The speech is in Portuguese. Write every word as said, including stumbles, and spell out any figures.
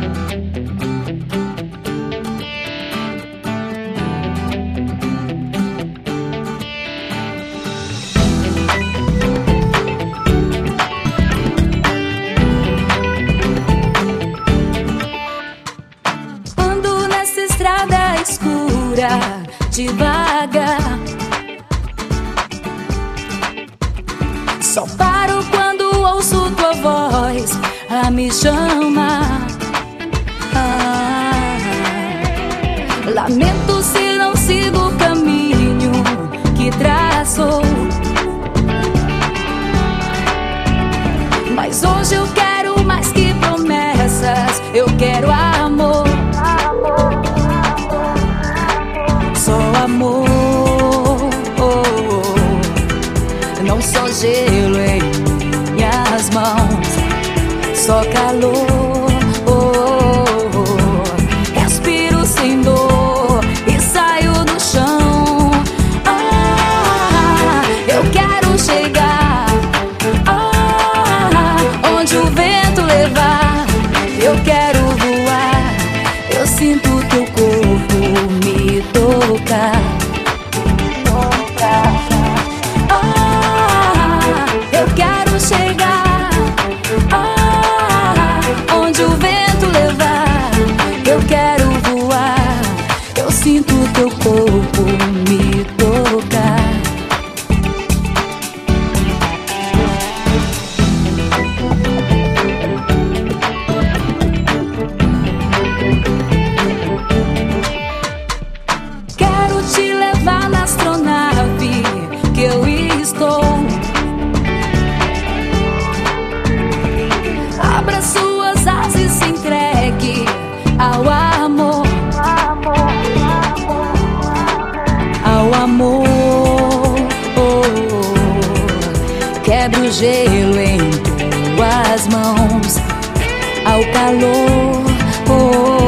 Devagar, só paro quando ouço tua voz a me chamar. Ah, lamento se não sigo o caminho que traçou, mas hoje eu quero mais que promessas, eu quero amor. Amor, não só gelo em minhas mãos, só calor. Respiro sem dor e saio do chão. Ah, eu quero chegar ah, onde o vento levar. Eu quero voar, eu sinto teu corpo me tocar. Ah, eu quero chegar ah, onde o vento levar. Eu quero voar, eu sinto teu corpo me tocar. Quero te levar na astronave que eu estou. Abra suas asas e se entregue ao amor, ao amor. Quebre o gelo em tuas mãos, ao calor.